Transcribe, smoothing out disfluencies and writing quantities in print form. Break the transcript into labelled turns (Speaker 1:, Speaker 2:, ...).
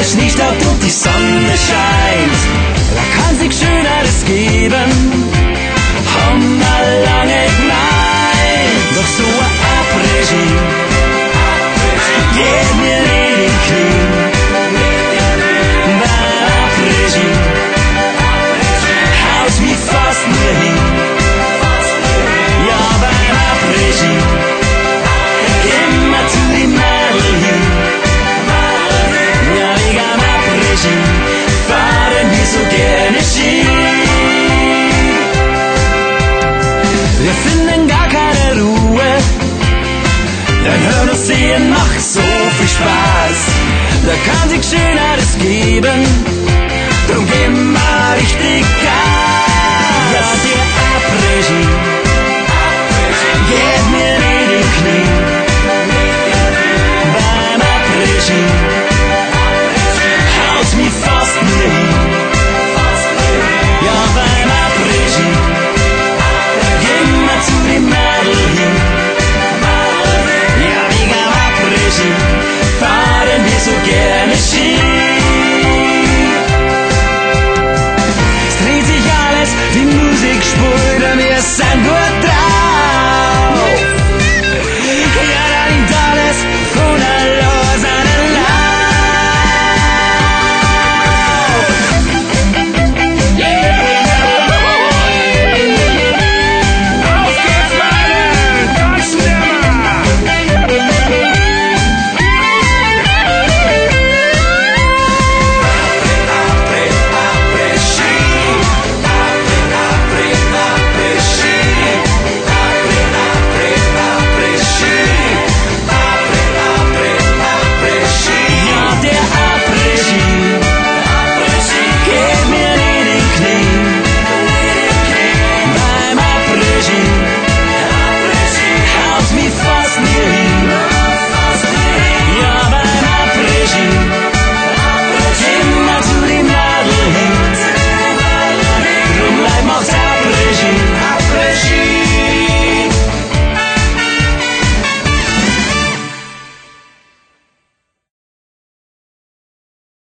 Speaker 1: Schnee staubt und die Sonne scheint. Da kann sich Schöneres geben, haben wir lange gemeint. Doch so ein Après-Ski geht mir in den Knien. Beim Après-Ski haut mich fast nur hin. Ja, beim Après-Ski immer zu den Mädel hin. Ja, wegen am Après-Ski fahren wir so gerne Ski. Wir finden gar keine Ruhe, denn hören und sehen macht so viel Spaß. Da kann sich Schöneres geben, drum geben wir richtig Gas.